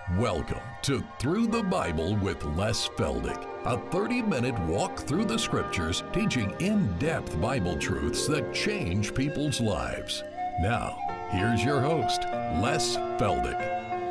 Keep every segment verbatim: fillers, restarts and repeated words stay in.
Welcome to Through the Bible with Les Feldick, a thirty-minute walk through the Scriptures teaching in-depth Bible truths that change people's lives. Now, here's your host, Les Feldick.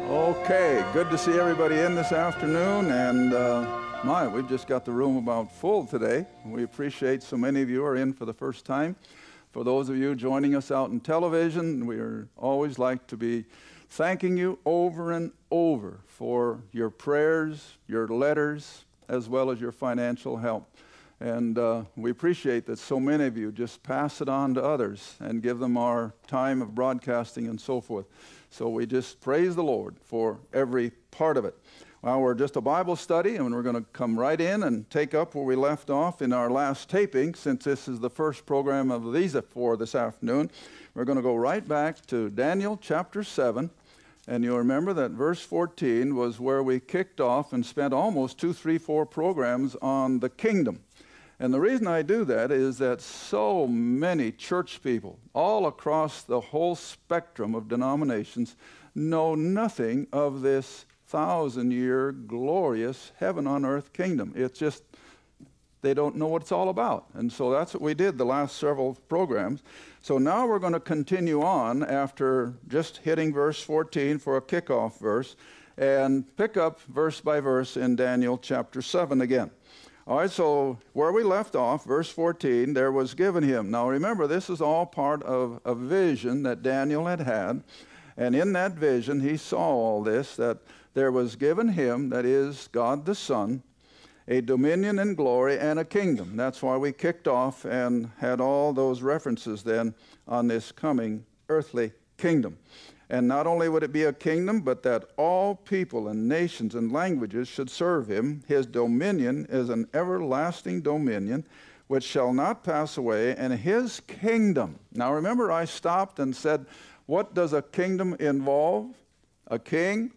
Okay, good to see everybody in this afternoon, and uh, my, we've just got the room about full today. We appreciate so many of you are in for the first time. For those of you joining us out in television, we are always like to be thanking you over and over for your prayers, your letters, as well as your financial help. And uh, we appreciate that so many of you just pass it on to others and give them our time of broadcasting and so forth. So we just praise the Lord for every part of it. Well, we're just a Bible study, and we're going to come right in and take up where we left off in our last taping, since this is the first program of these four this afternoon. We're going to go right back to Daniel chapter seven, and you'll remember that verse fourteen was where we kicked off and spent almost two, three, four programs on the kingdom. And the reason I do that is that so many church people all across the whole spectrum of denominations know nothing of this thousand-year glorious heaven on earth kingdom. It's just, they don't know what it's all about. And so that's what we did the last several programs. So now we're going to continue on after just hitting verse fourteen for a kickoff verse and pick up verse by verse in Daniel chapter seven again. All right, so where we left off, verse fourteen, there was given him. Now remember, this is all part of a vision that Daniel had had. And in that vision, he saw all this, that there was given him, that is God the Son, a dominion and glory and a kingdom. That's why we kicked off and had all those references then on this coming earthly kingdom. And not only would it be a kingdom, but that all people and nations and languages should serve him. His dominion is an everlasting dominion which shall not pass away, and his kingdom. Now remember, I stopped and said, what does a kingdom involve? A king,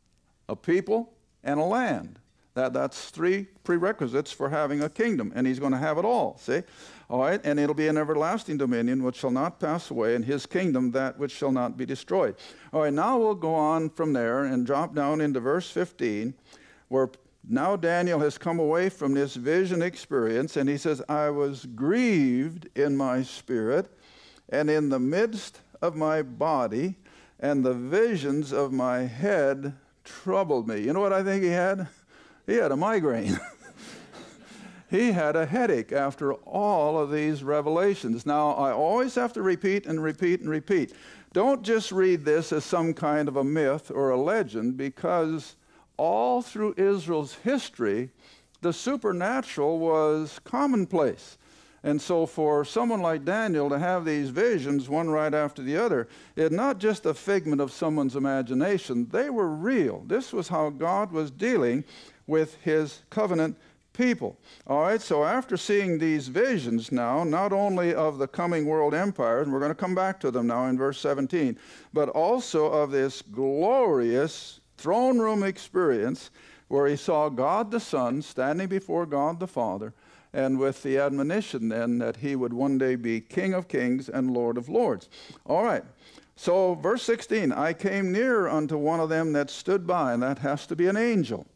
a people, and a land. That, that's three prerequisites for having a kingdom, and he's going to have it all, see? All right, and it'll be an everlasting dominion which shall not pass away, and his kingdom that which shall not be destroyed. All right, now we'll go on from there and drop down into verse fifteen, where now Daniel has come away from this vision experience, and he says, I was grieved in my spirit, and in the midst of my body, and the visions of my head troubled me. You know what I think he had? He had a migraine. He had a headache after all of these revelations. Now, I always have to repeat and repeat and repeat. Don't just read this as some kind of a myth or a legend, because all through Israel's history, the supernatural was commonplace. And so for someone like Daniel to have these visions, one right after the other, it's not just a figment of someone's imagination. They were real. This was how God was dealing with his covenant people. All right, so after seeing these visions now, not only of the coming world empire, and we're going to come back to them now in verse seventeen, but also of this glorious throne room experience where he saw God the Son standing before God the Father, and with the admonition then that he would one day be King of kings and Lord of lords. All right, so verse sixteen, I came near unto one of them that stood by, and that has to be an angel.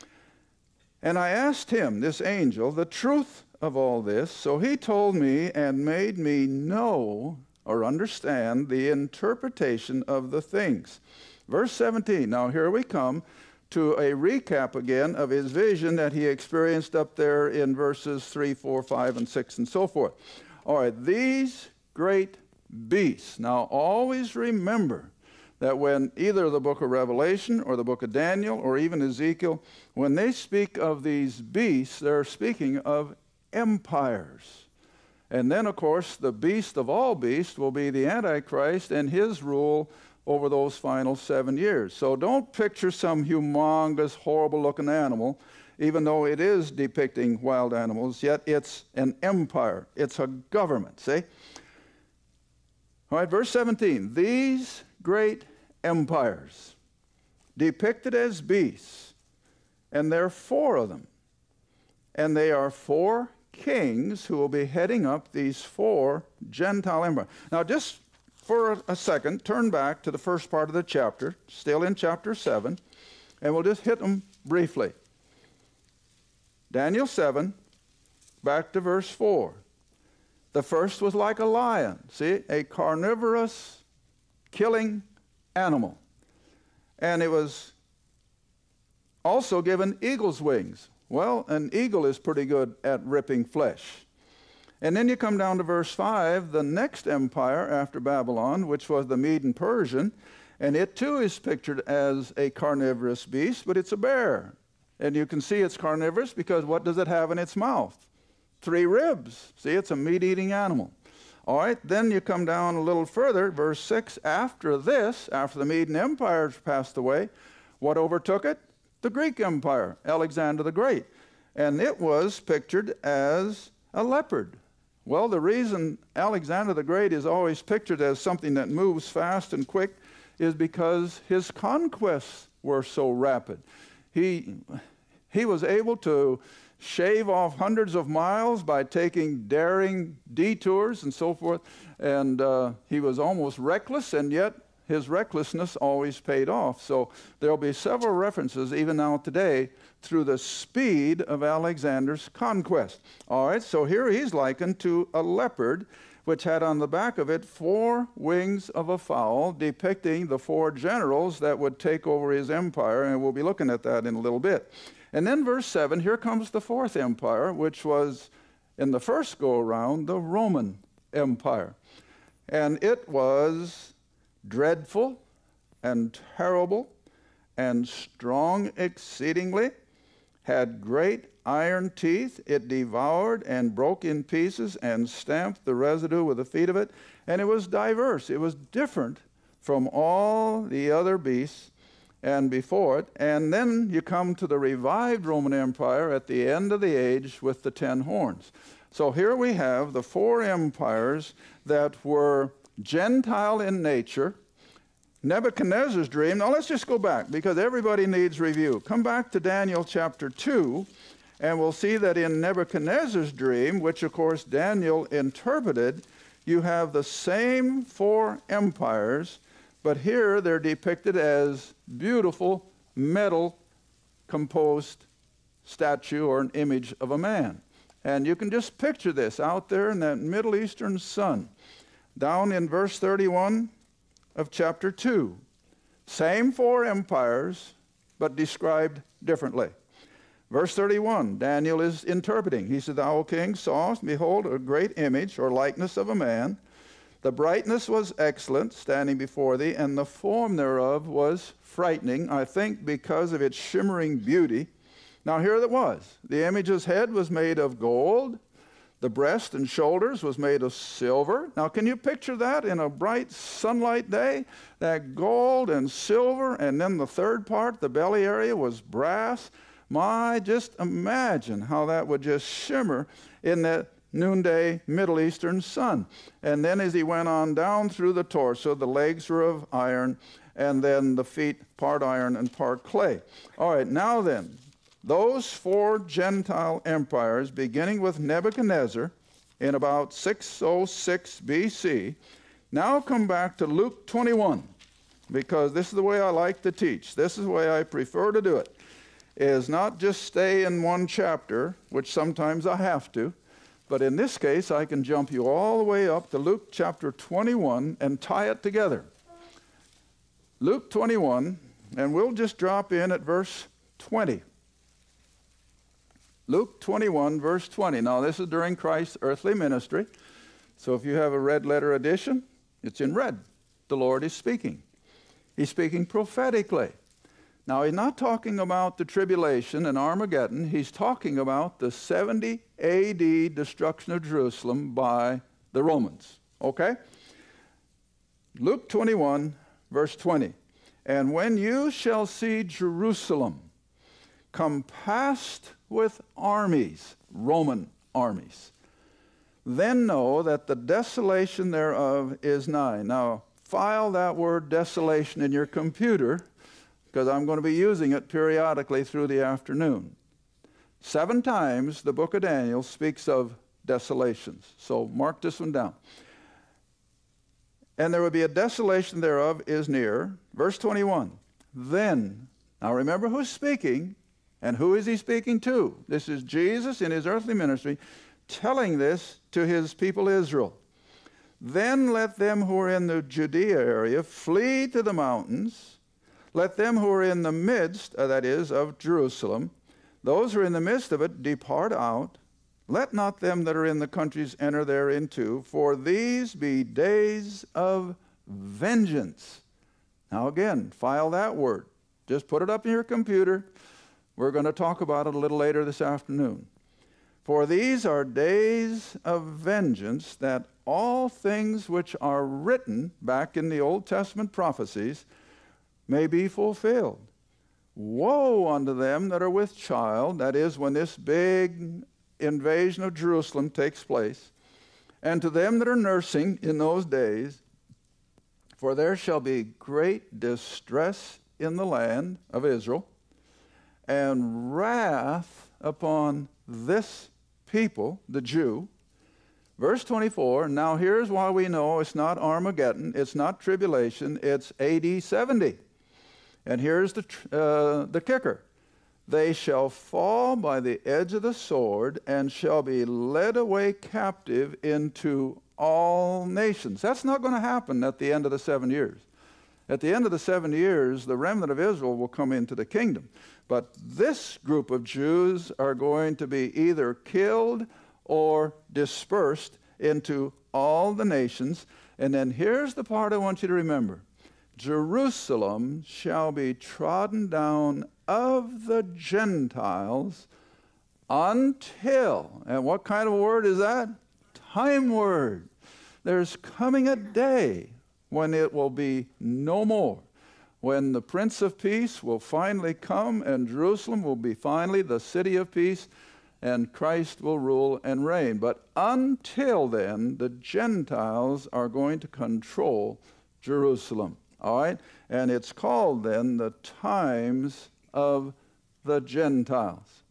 And I asked him, this angel, the truth of all this. So he told me and made me know or understand the interpretation of the things. Verse seventeen, now here we come to a recap again of his vision that he experienced up there in verses three, four, five, and six, and so forth. All right, these great beasts. Now always remember that when either the book of Revelation or the book of Daniel or even Ezekiel, when they speak of these beasts, they're speaking of empires. And then, of course, the beast of all beasts will be the Antichrist and his rule over those final seven years. So don't picture some humongous, horrible-looking animal, even though it is depicting wild animals, yet it's an empire. It's a government, see? All right, verse seventeen, these great empires depicted as beasts, and there are four of them, and they are four kings who will be heading up these four Gentile empires. Now just for a second, turn back to the first part of the chapter, still in chapter seven, And we'll just hit them briefly. Daniel seven, back to verse four. The first was like a lion. See, a carnivorous, killing animal. And it was also given eagle's wings. Well, an eagle is pretty good at ripping flesh. And then you come down to verse five, the next empire after Babylon, which was the Median Persian, and it too is pictured as a carnivorous beast, but it's a bear. And you can see it's carnivorous because what does it have in its mouth? Three ribs. See, it's a meat-eating animal. All right, then you come down a little further, verse six, after this, after the Median Empire passed away, what overtook it? The Greek Empire, Alexander the Great. And it was pictured as a leopard. Well, the reason Alexander the Great is always pictured as something that moves fast and quick is because his conquests were so rapid. He, he was able to shave off hundreds of miles by taking daring detours and so forth. And uh, he was almost reckless, and yet his recklessness always paid off. So there'll be several references, even now today, through the speed of Alexander's conquest. All right, so here he's likened to a leopard, which had on the back of it four wings of a fowl, depicting the four generals that would take over his empire, and we'll be looking at that in a little bit. And then verse seven, here comes the fourth empire, which was, in the first go-around, the Roman Empire. And it was dreadful and terrible and strong exceedingly, had great iron teeth. It devoured and broke in pieces and stamped the residue with the feet of it. And it was diverse. It was different from all the other beasts and before it. And then you come to the revived Roman Empire at the end of the age with the ten horns. So here we have the four empires that were Gentile in nature. Nebuchadnezzar's dream. Now let's just go back, because everybody needs review. Come back to Daniel chapter two, and we'll see that in Nebuchadnezzar's dream, which of course Daniel interpreted, you have the same four empires, but here they're depicted as beautiful metal composed statue or an image of a man. And you can just picture this out there in that Middle Eastern sun. Down in verse thirty-one of chapter two. Same four empires, but described differently. Verse thirty-one, Daniel is interpreting. He said, Thou, O king, sawest, behold, a great image or likeness of a man. The brightness was excellent, standing before thee, and the form thereof was frightening, I think because of its shimmering beauty. Now here it was. The image's head was made of gold. The breast and shoulders was made of silver. Now, can you picture that in a bright sunlight day? That gold and silver, and then the third part, the belly area, was brass. My, just imagine how that would just shimmer in that noonday Middle Eastern sun. And then as he went on down through the torso, the legs were of iron, and then the feet part iron and part clay. All right, now then, those four Gentile empires, beginning with Nebuchadnezzar in about six oh six B C, now come back to Luke twenty-one, because this is the way I like to teach. This is the way I prefer to do it, is not just stay in one chapter, which sometimes I have to, but in this case, I can jump you all the way up to Luke chapter twenty-one and tie it together. Luke twenty-one, and we'll just drop in at verse twenty. Luke twenty-one, verse twenty. Now, this is during Christ's earthly ministry. So if you have a red letter edition, it's in red. The Lord is speaking. He's speaking prophetically. Now, he's not talking about the tribulation and Armageddon. He's talking about the seventy A D destruction of Jerusalem by the Romans. Okay? Luke twenty-one, verse twenty. And when you shall see Jerusalem compassed with armies, Roman armies, then know that the desolation thereof is nigh. Now, file that word desolation in your computer, because I'm going to be using it periodically through the afternoon. Seven times the book of Daniel speaks of desolations. So mark this one down. And there will be a desolation thereof is near. Verse twenty-one. Then, Now remember who's speaking, and who is he speaking to? This is Jesus in his earthly ministry telling this to his people Israel. Then let them who are in the Judea area flee to the mountains. Let them who are in the midst, uh, that is, of Jerusalem, those who are in the midst of it, depart out. Let not them that are in the countries enter thereinto, for these be days of vengeance. Now again, file that word. Just put it up in your computer. We're going to talk about it a little later this afternoon. For these are days of vengeance, that all things which are written back in the Old Testament prophecies may be fulfilled. Woe unto them that are with child, that is, when this big invasion of Jerusalem takes place, and to them that are nursing in those days, for there shall be great distress in the land of Israel, and wrath upon this people, the Jew. Verse twenty-four, now here's why we know it's not Armageddon, it's not tribulation, it's A D seventy. And here's the, uh, the kicker. They shall fall by the edge of the sword and shall be led away captive into all nations. That's not going to happen at the end of the seven years. At the end of the seven years, the remnant of Israel will come into the kingdom. But this group of Jews are going to be either killed or dispersed into all the nations. And then here's the part I want you to remember. Jerusalem shall be trodden down of the Gentiles until, and what kind of word is that? Time word. There's coming a day when it will be no more, when the Prince of Peace will finally come and Jerusalem will be finally the city of peace and Christ will rule and reign. But until then, the Gentiles are going to control Jerusalem. All right? And it's called then the times of the Gentiles.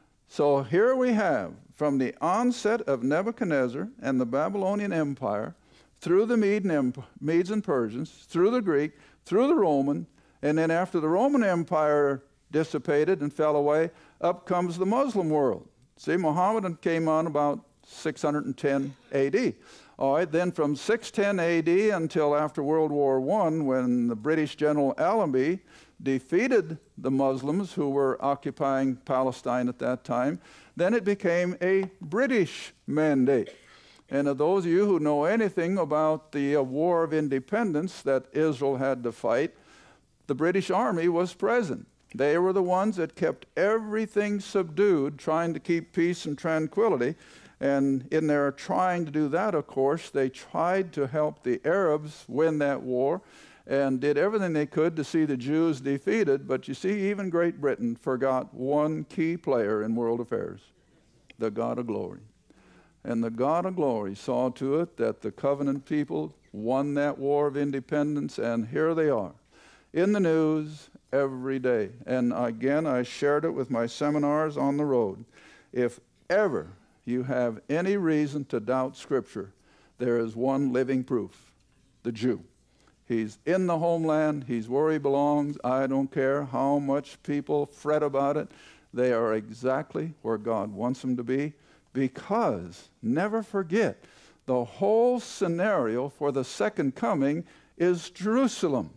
So here we have, from the onset of Nebuchadnezzar and the Babylonian Empire, through the Medes and Persians, through the Greek, through the Roman, and then after the Roman Empire dissipated and fell away, up comes the Muslim world. See, Muhammad came on about six hundred ten A D. All right, then from six ten A D until after World War One, when the British General Allenby defeated the Muslims who were occupying Palestine at that time, then it became a British mandate. And of those of you who know anything about the uh, War of Independence that Israel had to fight, the British Army was present. They were the ones that kept everything subdued, trying to keep peace and tranquility. And in their trying to do that, of course, they tried to help the Arabs win that war and did everything they could to see the Jews defeated. But you see, even Great Britain forgot one key player in world affairs, the God of glory. And the God of glory saw to it that the covenant people won that war of independence, and here they are in the news every day. And again, I shared it with my seminars on the road. If ever you have any reason to doubt Scripture, there is one living proof, the Jew. He's in the homeland. He's where he belongs. I don't care how much people fret about it. They are exactly where God wants them to be, because, never forget, the whole scenario for the second coming is Jerusalem.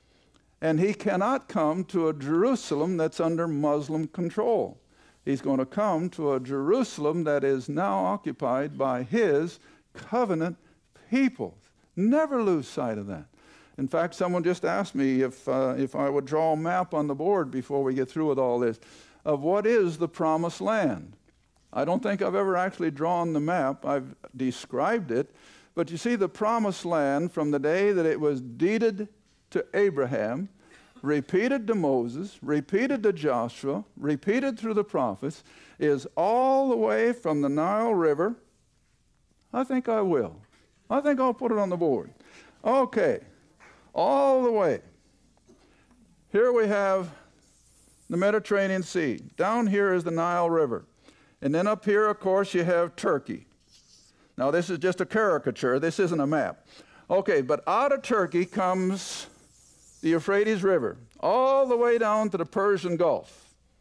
And he cannot come to a Jerusalem that's under Muslim control. He's going to come to a Jerusalem that is now occupied by his covenant people. Never lose sight of that. In fact, someone just asked me if, uh, if I would draw a map on the board before we get through with all this of what is the Promised Land. I don't think I've ever actually drawn the map. I've described it. But you see, the Promised Land, from the day that it was deeded to Abraham, repeated to Moses, repeated to Joshua, repeated through the prophets, is all the way from the Nile River. I think I will. I think I'll put it on the board. Okay, all the way. Here we have the Mediterranean Sea. Down here is the Nile River. And then up here, of course, you have Turkey. Now, this is just a caricature. This isn't a map. Okay, but out of Turkey comes the Euphrates River. all the way down to the Persian Gulf.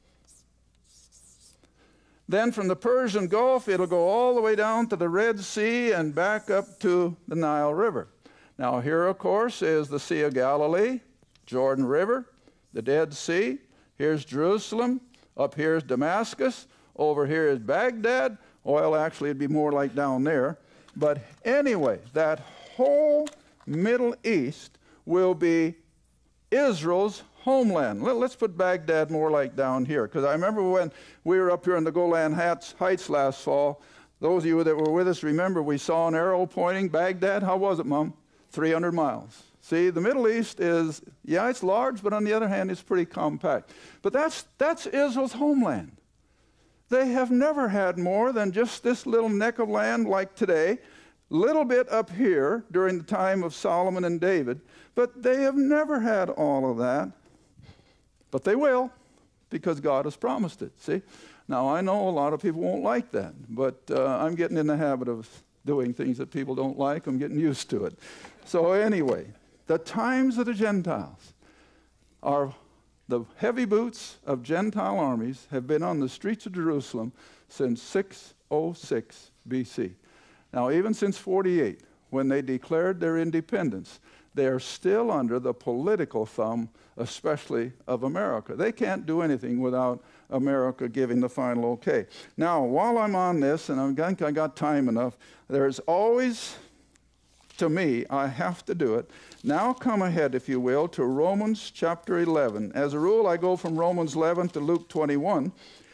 Then from the Persian Gulf, it'll go all the way down to the Red Sea and back up to the Nile River. Now here, of course, is the Sea of Galilee, Jordan River, the Dead Sea. Here's Jerusalem. Up here is Damascus. Over here is Baghdad. Well, actually, it'd be more like down there. But anyway, that whole Middle East will be Israel's homeland. Let, let's put Baghdad more like down here, because I remember when we were up here in the Golan Heights last fall, those of you that were with us remember we saw an arrow pointing Baghdad. How was it, Mom? three hundred miles. See, the Middle East is, yeah, it's large, but on the other hand, it's pretty compact. But that's, that's Israel's homeland. They have never had more than just this little neck of land like today, little bit up here during the time of Solomon and David, but they have never had all of that. But they will, because God has promised it, see? Now, I know a lot of people won't like that, but uh, I'm getting in the habit of doing things that people don't like. I'm getting used to it. So anyway, the times of the Gentiles are the heavy boots of Gentile armies have been on the streets of Jerusalem since six oh six B C. Now, even since forty-eight, when they declared their independence, they are still under the political thumb, especially of America. They can't do anything without America giving the final okay. Now, while I'm on this, and I think I got time enough, there's always, to me, I have to do it. Now come ahead, if you will, to Romans chapter eleven. As a rule, I go from Romans eleven to Luke twenty-one.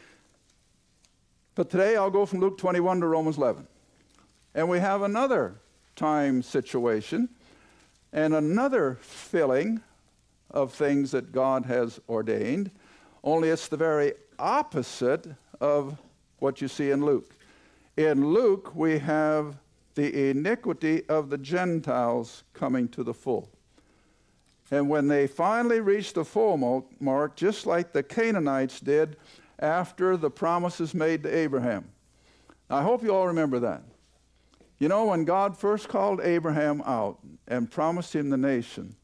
But today I'll go from Luke twenty-one to Romans eleven. And we have another time situation and another filling of things that God has ordained, only it's the very opposite of what you see in Luke. In Luke, we have the iniquity of the Gentiles coming to the full. And when they finally reach the full mark, just like the Canaanites did after the promises made to Abraham. I hope you all remember that. You know, when God first called Abraham out and promised him the nation,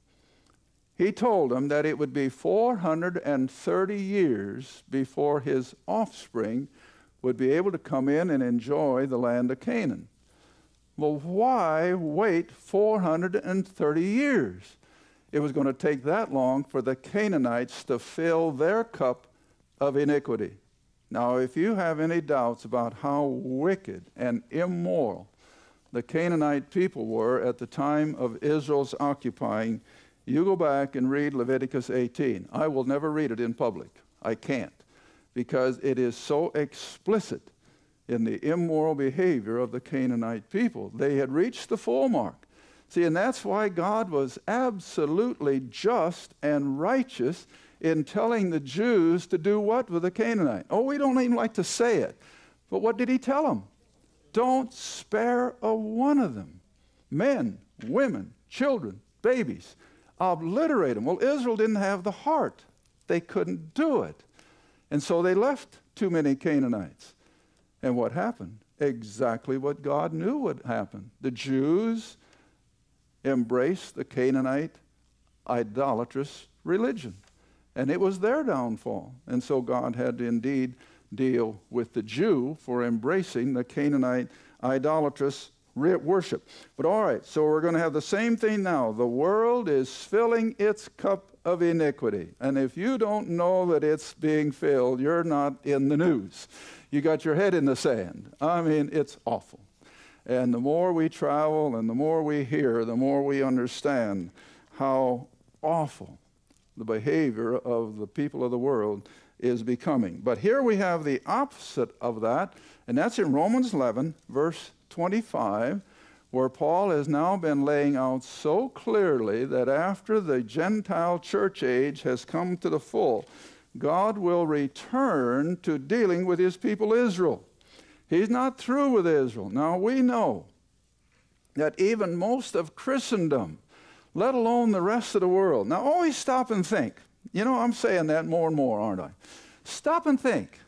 he told him that it would be four hundred thirty years before his offspring would be able to come in and enjoy the land of Canaan. Well, why wait four hundred thirty years? It was going to take that long for the Canaanites to fill their cup of iniquity. Now, if you have any doubts about how wicked and immoral the Canaanite people were at the time of Israel's occupying, you go back and read Leviticus eighteen. I will never read it in public. I can't, because it is so explicit in the immoral behavior of the Canaanite people. They had reached the full mark. See, and that's why God was absolutely just and righteous in telling the Jews to do what with the Canaanite? Oh, we don't even like to say it. But what did he tell them? Don't spare a one of them. Men, women, children, babies. Obliterate them. Well, Israel didn't have the heart. They couldn't do it. And so they left too many Canaanites. And what happened? Exactly what God knew would happen. The Jews embraced the Canaanite idolatrous religion. And it was their downfall. And so God had to indeed deal with the Jew for embracing the Canaanite idolatrous worship. But all right, so we're going to have the same thing now. The world is filling its cup of iniquity. And if you don't know that it's being filled, you're not in the news. You got your head in the sand. I mean, it's awful. And the more we travel and the more we hear, the more we understand how awful the behavior of the people of the world is becoming. But here we have the opposite of that, and that's in Romans eleven, verse twenty-five, where Paul has now been laying out so clearly that after the Gentile church age has come to the full, God will return to dealing with his people Israel. He's not through with Israel. Now we know that even most of Christendom, let alone the rest of the world. Now always stop and think. You know, I'm saying that more and more, aren't I? Stop and think.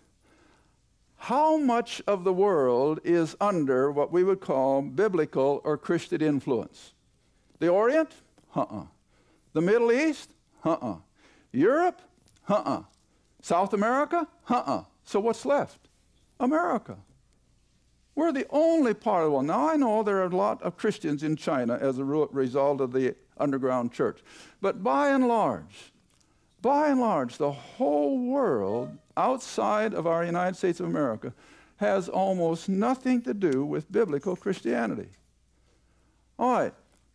How much of the world is under what we would call biblical or Christian influence? The Orient? Uh-uh. The Middle East? Uh-uh. Europe? Uh-uh. South America? Uh-uh. So what's left? America. We're the only part of the world. Now, I know there are a lot of Christians in China as a result of the underground church. But by and large, by and large, the whole world outside of our United States of America has almost nothing to do with biblical Christianity. All right.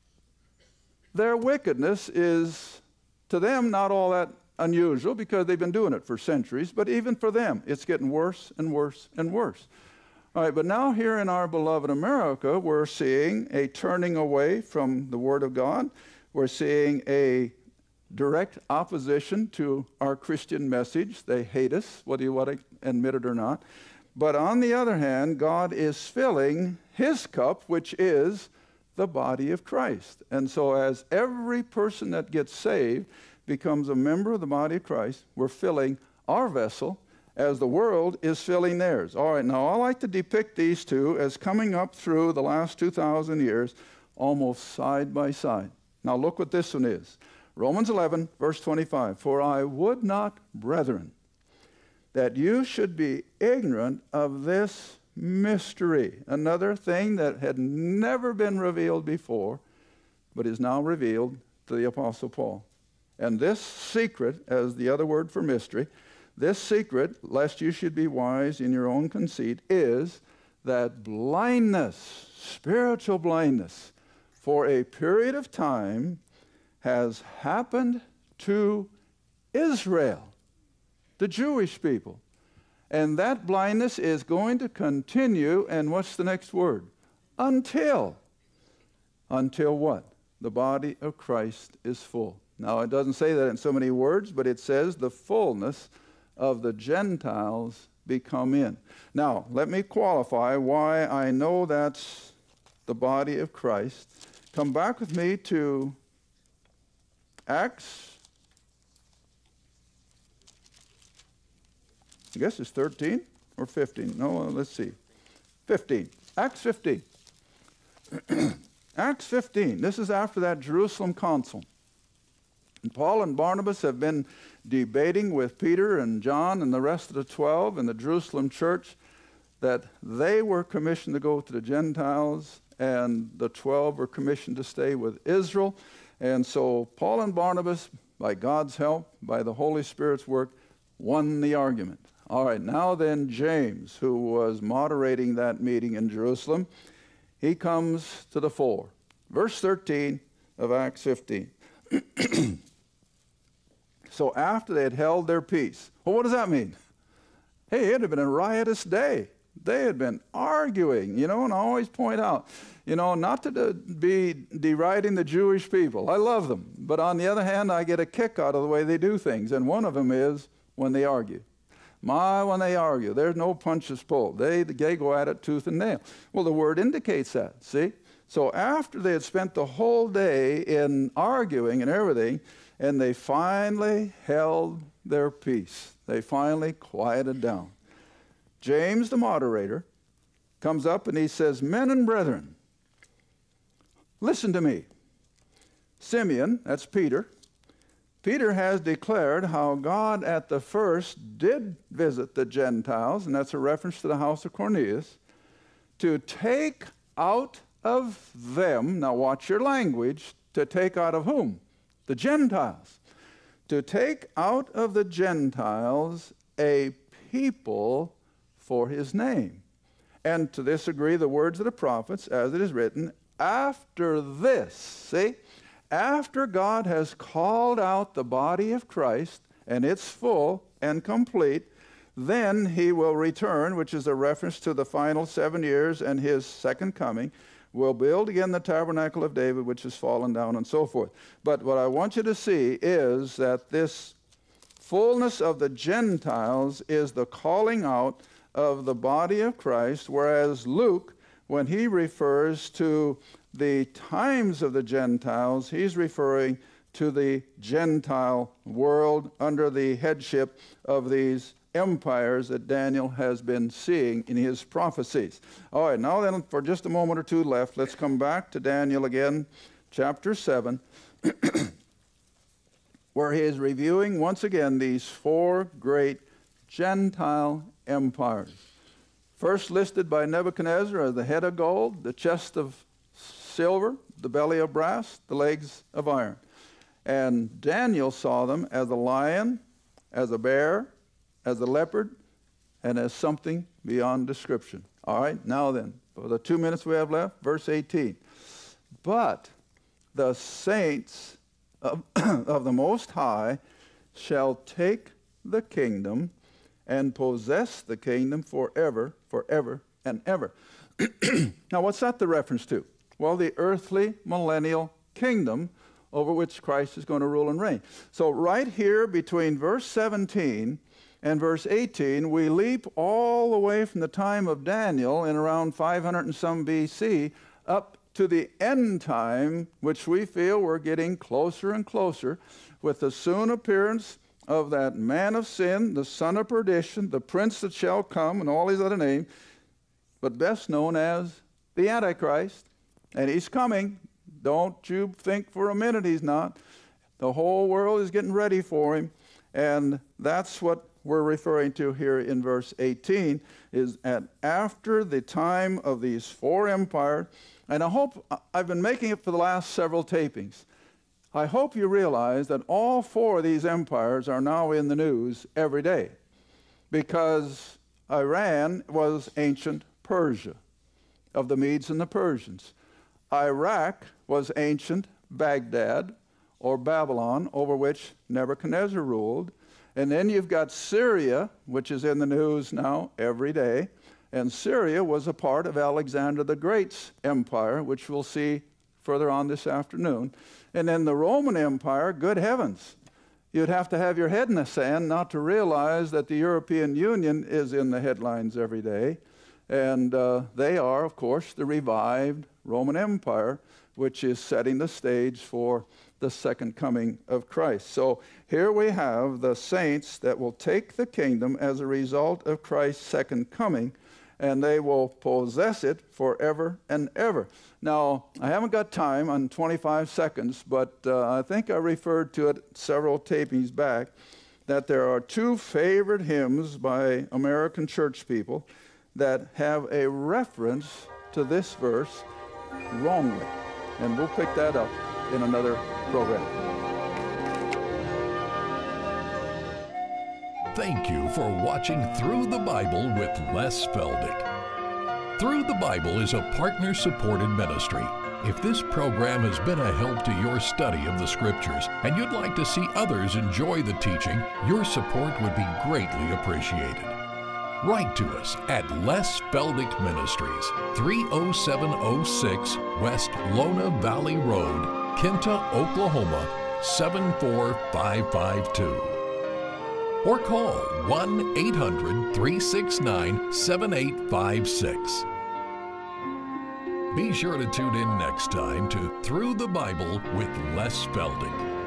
Their wickedness is, to them, not all that unusual because they've been doing it for centuries, but even for them, it's getting worse and worse and worse. All right, but now here in our beloved America, we're seeing a turning away from the Word of God. We're seeing a direct opposition to our Christian message. They hate us, whether you want to admit it or not. But on the other hand, God is filling His cup, which is the body of Christ. And so as every person that gets saved becomes a member of the body of Christ, we're filling our vessel as the world is filling theirs. All right, now I like to depict these two as coming up through the last two thousand years almost side by side. Now look what this one is. Romans eleven, verse twenty-five. For I would not, brethren, that you should be ignorant of this mystery. Another thing that had never been revealed before, but is now revealed to the Apostle Paul. And this secret, as the other word for mystery, this secret, lest you should be wise in your own conceit, is that blindness, spiritual blindness, for a period of time has happened to Israel, the Jewish people. And that blindness is going to continue, and what's the next word? Until. Until what? The body of Christ is full. Now, it doesn't say that in so many words, but it says the fullness of the Gentiles become in. Now, let me qualify why I know that's the body of Christ. Come back with me to Acts. I guess it's thirteen or fifteen. No, uh, let's see. fifteen. Acts fifteen. Acts fifteen. This is after that Jerusalem council. And Paul and Barnabas have been debating with Peter and John and the rest of the twelve in the Jerusalem church that they were commissioned to go to the Gentiles and the twelve were commissioned to stay with Israel. And so Paul and Barnabas, by God's help, by the Holy Spirit's work, won the argument. All right, now then James, who was moderating that meeting in Jerusalem, he comes to the fore. Verse thirteen of Acts fifteen. So after they had held their peace. Well, what does that mean? Hey, it had been a riotous day. They had been arguing, you know, and I always point out, you know, not to de- be deriding the Jewish people. I love them. But on the other hand, I get a kick out of the way they do things. And one of them is when they argue. My, when they argue, there's no punches pulled. They, they go at it tooth and nail. Well, the word indicates that, see? So after they had spent the whole day in arguing and everything, and they finally held their peace. They finally quieted down. James, the moderator, comes up and he says, men and brethren, listen to me. Simeon, that's Peter, Peter has declared how God at the first did visit the Gentiles, and that's a reference to the house of Cornelius, to take out of them, now watch your language, to take out of whom? The Gentiles. To take out of the Gentiles a people for his name. And to this agree the words of the prophets, as it is written, after this, see, after God has called out the body of Christ, and it's full and complete, then he will return, which is a reference to the final seven years and his second coming, will build again the tabernacle of David, which has fallen down, and so forth. But what I want you to see is that this fullness of the Gentiles is the calling out of the body of Christ, whereas Luke, when he refers to the times of the Gentiles, he's referring to the Gentile world under the headship of these empires that Daniel has been seeing in his prophecies. All right, now then, for just a moment or two left, let's come back to Daniel again, chapter seven. where he is reviewing once again these four great Gentile empires. First listed by Nebuchadnezzar as the head of gold, the chest of silver, the belly of brass, the legs of iron. And Daniel saw them as a lion, as a bear, as a leopard, and as something beyond description. All right, now then, for the two minutes we have left, verse eighteen. But the saints of, of the Most High shall take the kingdom and possess the kingdom forever, forever, and ever. Now, what's that the reference to? Well, the earthly millennial kingdom over which Christ is going to rule and reign. So right here between verse seventeen and verse eighteen, we leap all the way from the time of Daniel in around five hundred and some B C up to the end time, which we feel we're getting closer and closer with the soon appearance of that man of sin, the son of perdition, the prince that shall come, and all his other names, but best known as the Antichrist. And he's coming. Don't you think for a minute he's not. The whole world is getting ready for him. And that's what we're referring to here in verse eighteen, is at after the time of these four empires. And I hope, I've been making it for the last several tapings. I hope you realize that all four of these empires are now in the news every day, because Iran was ancient Persia, of the Medes and the Persians. Iraq was ancient Baghdad, or Babylon, over which Nebuchadnezzar ruled. And then you've got Syria, which is in the news now every day. And Syria was a part of Alexander the Great's empire, which we'll see further on this afternoon. And then the Roman Empire, good heavens. You'd have to have your head in the sand not to realize that the European Union is in the headlines every day. And uh, they are, of course, the revived Roman Empire, which is setting the stage for the second coming of Christ. So here we have the saints that will take the kingdom as a result of Christ's second coming, and they will possess it forever and ever. Now, I haven't got time on twenty-five seconds, but uh, I think I referred to it several tapings back, that there are two favorite hymns by American church people that have a reference to this verse wrongly. And we'll pick that up in another program. Thank you for watching Through the Bible with Les Feldick. Through the Bible is a partner-supported ministry. If this program has been a help to your study of the Scriptures and you'd like to see others enjoy the teaching, your support would be greatly appreciated. Write to us at Les Feldick Ministries, three oh seven oh six West Lona Valley Road, Kinta, Oklahoma, seven four five five two. Or call one eight hundred, three six nine, seven eight five six. Be sure to tune in next time to Through the Bible with Les Feldick.